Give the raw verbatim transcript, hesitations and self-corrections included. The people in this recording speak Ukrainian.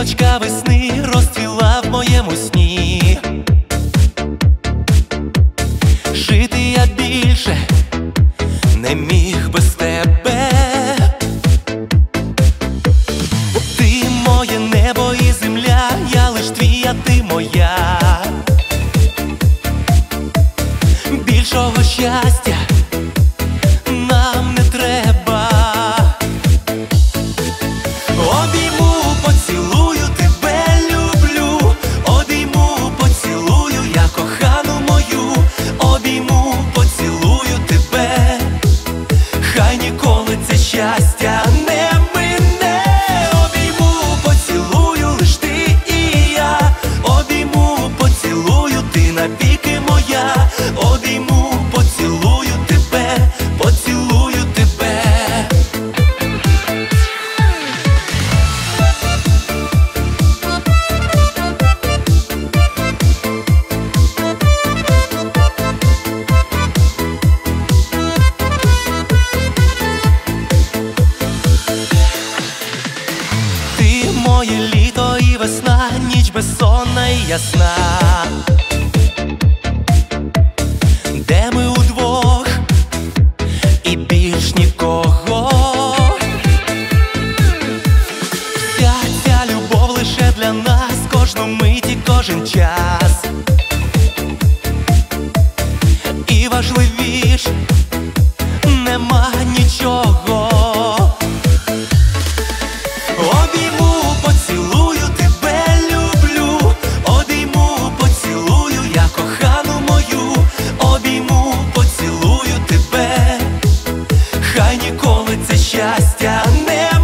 Квіточка весни розцвіла в моєму сні. Жити я більше не міг без тебе. Ти моє небо і земля, я лиш твій, а ти моя. Більшого щастя нам не треба. Обійму, поцілую, тебе люблю. Обійму, поцілую, я кохану мою. Обійму, поцілую тебе. Хай ніколи це щастя не мине. Обійму, поцілую, лиш ти і я. Обійму, поцілую, ти навіки моя. Обійму, поцілую тебе, поцілую тебе. Ти моє літо і весна, ніч безсонна і ясна, де ми удвох і більш нікого. Вся ця любов лише для нас, кожну мить і кожен час. І важливіш нема нічого. Обійму, поцілую, тебе люблю. Обійму, поцілую, я кохану мою. Обійму, поцілую тебе. Хай ніколи це щастя не